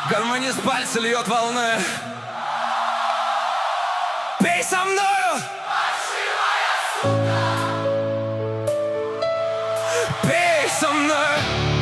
Гармонист пальцы льет волны. Пей со мною, пей со мною.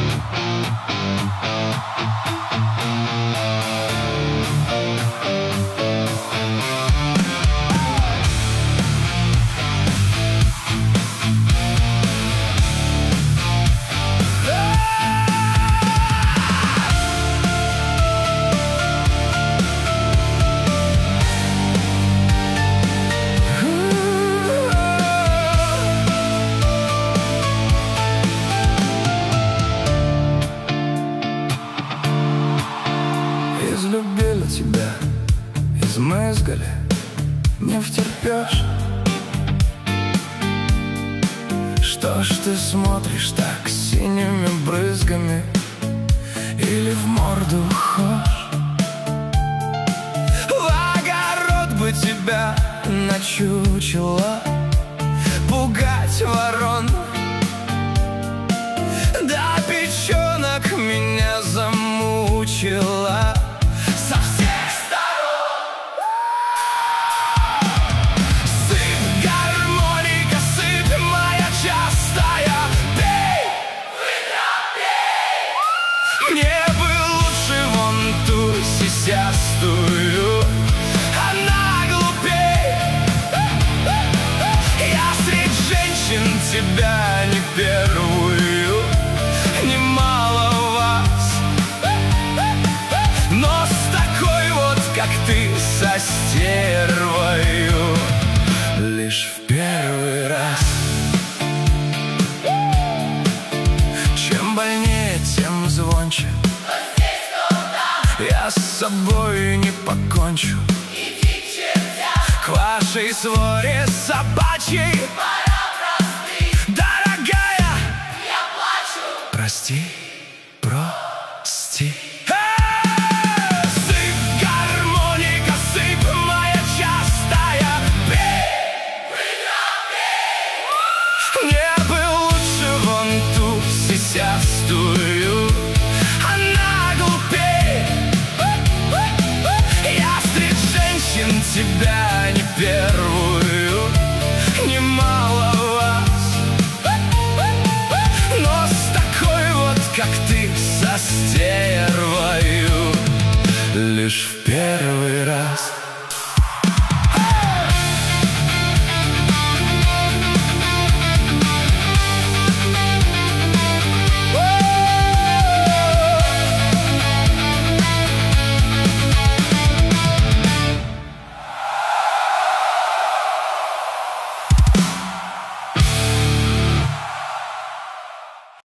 Излюбили тебя, измызгали, не втерпешь. Что ж ты смотришь так синими брызгами, или в морду хошь? В огород бы тебя начучело, пугать ворон. Да печенок меня замучила со всех сторон. Сыпь, гармоника, сыпь моя частая. Пей, пей. Мне бы лучше вон ту сисястую, она глупей. Я среди женщин тебя не первую, немало вас, но с такой вот, как ты, со стервою, лишь в первый раз. Чем больнее, тем звонче, я с собой не покончу. К вашей своре собачьей, дорогая, я плачу. Прости, прости. Сыпь, гармоника, сыпь моя частая. Пей, пей. Мне бы лучше вон ту сисястую, она глупей. Я среди женщин тебя не первую, немало вас, но с такой вот, как ты, со стервою, лишь